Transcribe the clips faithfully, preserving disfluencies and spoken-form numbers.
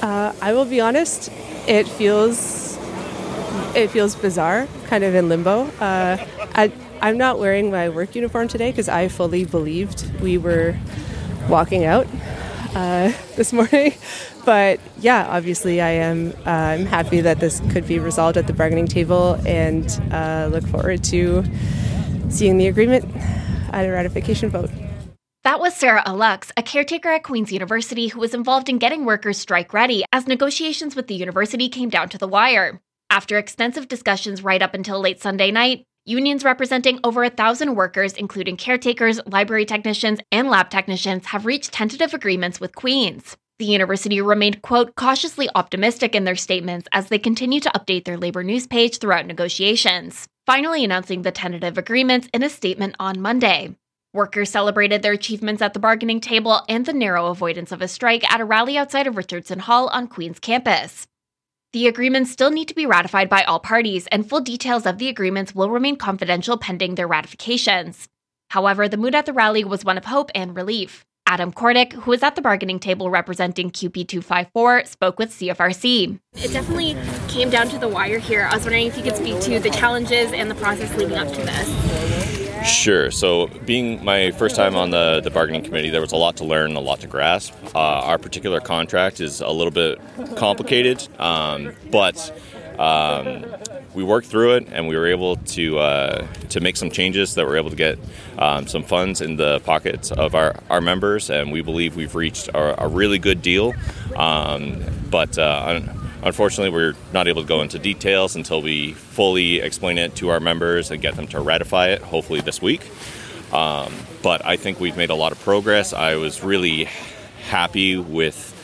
Uh, I will be honest, it feels it feels bizarre, kind of in limbo. Uh, I, I'm not wearing my work uniform today because I fully believed we were walking out uh, this morning. But yeah, obviously I am uh, I'm happy that this could be resolved at the bargaining table, and uh, look forward to seeing the agreement at a ratification vote. That was Sarah Alux, a caretaker at Queen's University who was involved in getting workers strike-ready as negotiations with the university came down to the wire. After extensive discussions right up until late Sunday night, unions representing over a thousand workers, including caretakers, library technicians, and lab technicians, have reached tentative agreements with Queen's. The university remained, quote, cautiously optimistic in their statements as they continue to update their labor news page throughout negotiations, finally announcing the tentative agreements in a statement on Monday. Workers celebrated their achievements at the bargaining table and the narrow avoidance of a strike at a rally outside of Richardson Hall on Queen's campus. The agreements still need to be ratified by all parties, and full details of the agreements will remain confidential pending their ratifications. However, the mood at the rally was one of hope and relief. Adam Kordick, who was at the bargaining table representing Q P two fifty-four, spoke with C F R C. It definitely came down to the wire here. I was wondering if you could speak to the challenges and the process leading up to this. Sure. So being my first time on the, the bargaining committee, there was a lot to learn, a lot to grasp. Uh, our particular contract is a little bit complicated, um, but um, we worked through it, and we were able to uh, to make some changes that were able to get um, some funds in the pockets of our, our members, and we believe we've reached a, a really good deal. Um, but uh, Unfortunately, we're not able to go into details until we fully explain it to our members and get them to ratify it, hopefully this week. Um, but I think we've made a lot of progress. I was really happy with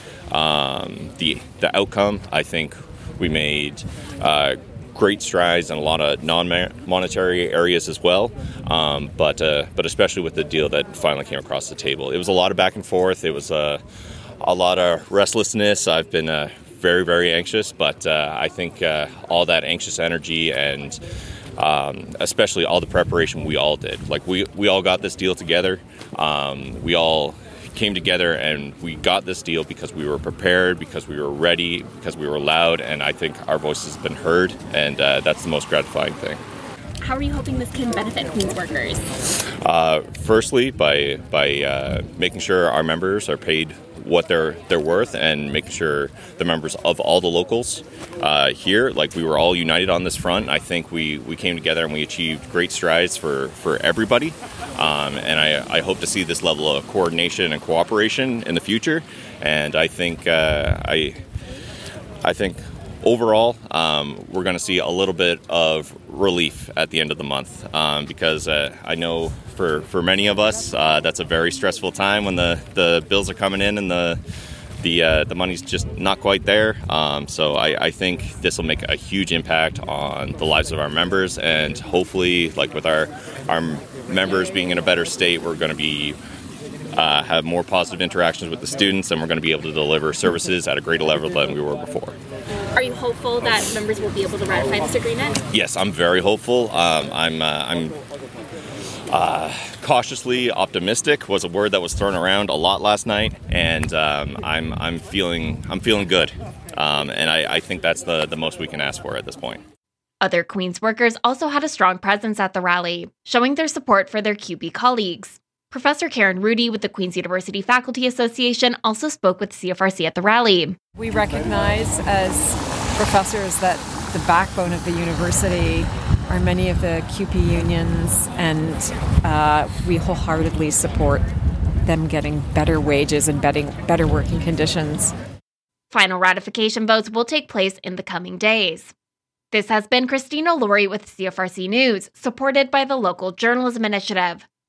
um, the the outcome. I think we made uh, great strides in a lot of non-monetary areas as well, um, but uh, but especially with the deal that finally came across the table. It was a lot of back and forth. It was uh, a lot of restlessness. I've been uh, very, very anxious, but uh, I think uh, all that anxious energy and um, especially all the preparation we all did. Like we, we all got this deal together. Um, we all came together and we got this deal because we were prepared, because we were ready, because we were loud, and I think our voices have been heard, and uh, that's the most gratifying thing. How are you hoping this can benefit Queen's workers? Uh, firstly, by by uh, making sure our members are paid what they're they're worth, and making sure the members of all the locals uh, here, like we were all united on this front. I think we, we came together and we achieved great strides for, for everybody. Um, and I, I hope to see this level of coordination and cooperation in the future. And I think uh, I I think overall um, we're going to see a little bit of relief at the end of the month, um, because uh, I know for, for many of us uh, that's a very stressful time when the, the bills are coming in and the the uh, the money's just not quite there. Um, so I, I think this will make a huge impact on the lives of our members, and hopefully, like with our our members being in a better state, we're going to be uh, have more positive interactions with the students, and we're going to be able to deliver services at a greater level than we were before. Are you hopeful that members will be able to ratify this agreement? Yes, I'm very hopeful. Um, I'm uh, I'm uh, cautiously optimistic was a word that was thrown around a lot last night, and um, I'm I'm feeling I'm feeling good, um, and I, I think that's the the most we can ask for at this point. Other Queen's workers also had a strong presence at the rally, showing their support for their Q P colleagues. Professor Karen Rudy with the Queen's University Faculty Association also spoke with C F R C at the rally. We recognize as professors that the backbone of the university are many of the Q P unions, and uh, we wholeheartedly support them getting better wages and better, better working conditions. Final ratification votes will take place in the coming days. This has been Christina Laurie with C F R C News, supported by the Local Journalism Initiative.